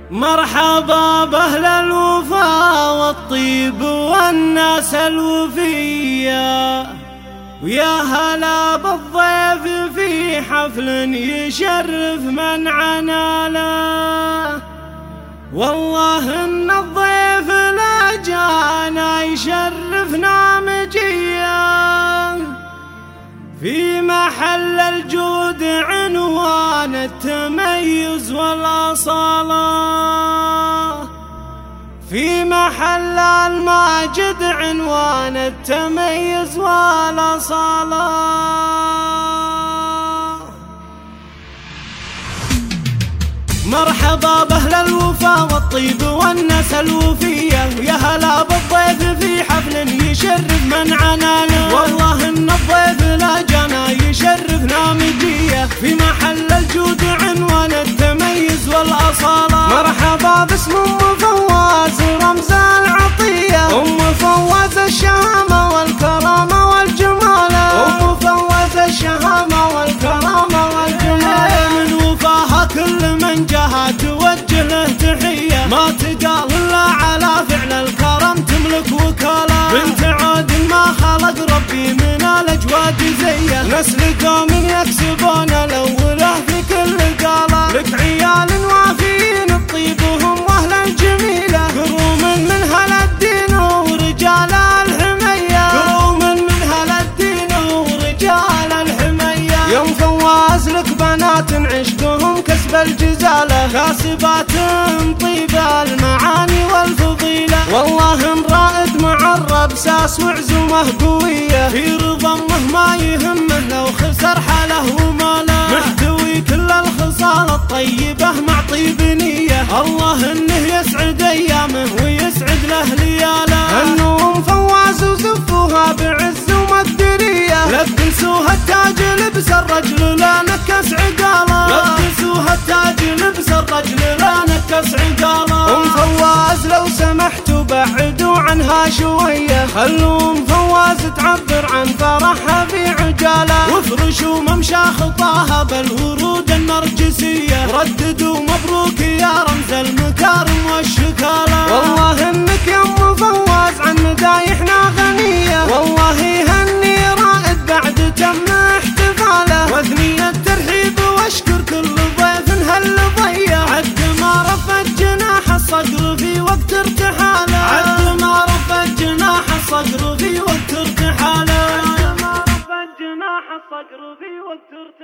مرحبا بأهل الوفا والطيب والناس الوفية، ويا هلا بالضيف في حفل يشرف من عناله. والله ان الضيف لا جانا يشرفنا مجيا، في محل الجود عنوان التميز والأصالة، في محل الماجد عنوان التميز والأصالة. مرحبا بأهل الوفا والطيب والناس الوفية، ويا هلا بالضيف في حفل يشرف من عناله. والله ان الضيف لا جانا يشرفنا مجية، في محل الجود عنوان التميز والأصالة. مرحبا باسم ام فواز رمز العطية، ام فواز الشهامة والكرامة والجمالة، ام فواز الشهامة والكرامة والجمالة. من وفاها كل من جاها توجه له تحية، ما تقال الا على فعل الكرم تملك وكالة. بنت عود ما خلق ربي من الاجواد زيه، نسل قوم يكسبون الاولى في كل قالة. لك عيال وافيين الطيب وهم اهلا جميلة، كروم من هل الدين ورجال الحمية، كروم من هل الدين ورجال الحمية. يوم فواز لك بنات عشقهم كسب الجزالة، كاسبات طيب المعاني والفضيلة. والله ان رائد معرب ساس وعزومه قوية، في رضمه ما يهمه لو خسر حاله وماله، محتوي كل الخصال الطيبة مع طيب نية. الله انه يسعد ايامه ويسعد له لياله، النوم فواز وزفوها بعز ومقدرية، لبسوها التاج لبس الرجل لا نكس عقاله، لبسوها التاج لبس الرجل لا نكس عقاله. ام فواز لو سمحتوا بعدوا عنها شوية، خلوا ام فواز تعبر عن فرحها في عجاله، وافرشوا ممشى خطاها بالورود النرجسية، رددوا مبروك يا رمز المكارم والشكالة. والله انك يا ام فواز عن مدايحنا غنية، والله يهني رائد بعد تم احتفاله، واثني الترحيب واشكر كل ضيف هل ضيع، عد ما رفع جناح الصقر في وقت ارتحاله، عد ما رفع جناح الصقر في وقت ارتحاله، عد ما رفع جناح الصقر في وقت ارتحاله.